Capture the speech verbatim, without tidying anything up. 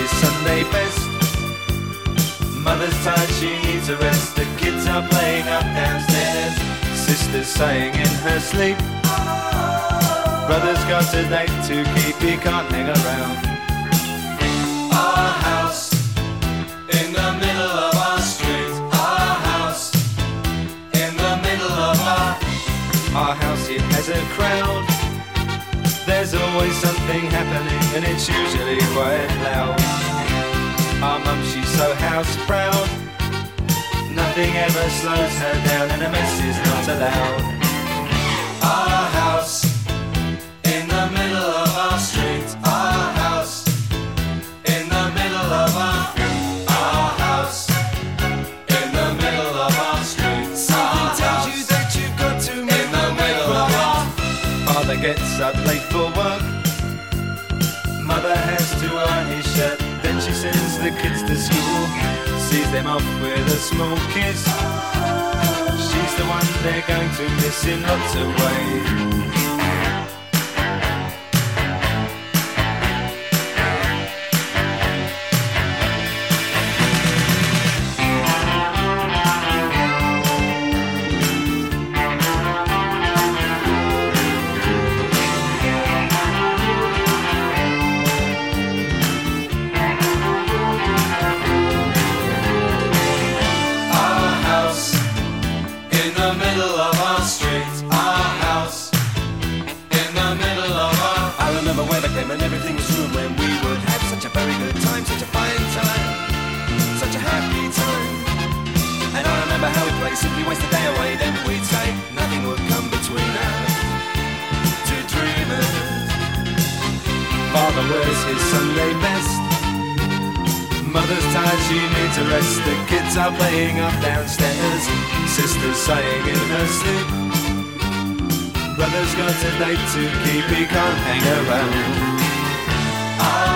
his Sunday best. Mother's tired, she needs a rest. The kids are playing up downstairs. Sister's sighing in her sleep. Brother's got a date to keep, he can't hang around. Our house in the middle of our street. Our house in the middle of our Our house, it has a crowd. There's always something happening and it's usually quite loud. Our mum, she's so house proud. Nothing ever slows her down and a mess is not allowed. Our house in the middle of our street. Our house in the middle of our Our house in the middle of our street. Something tells you that you've got to in the middle of our Father gets up late for work. Mother has to iron his shirt. Then she sends the kids to school, sees them off with a small kiss. She's the one they're going to miss in lots of ways. And everything was ruined when we would have such a very good time, such a fine time, such a happy time. And I remember how we'd play, simply waste the day away. Then we'd say nothing would come between us, two dreamers. Father wears his Sunday best. Mother's tired, she needs a rest. The kids are playing up downstairs. Sister's sighing in her sleep. Brother's got a date to keep, he can't hang around.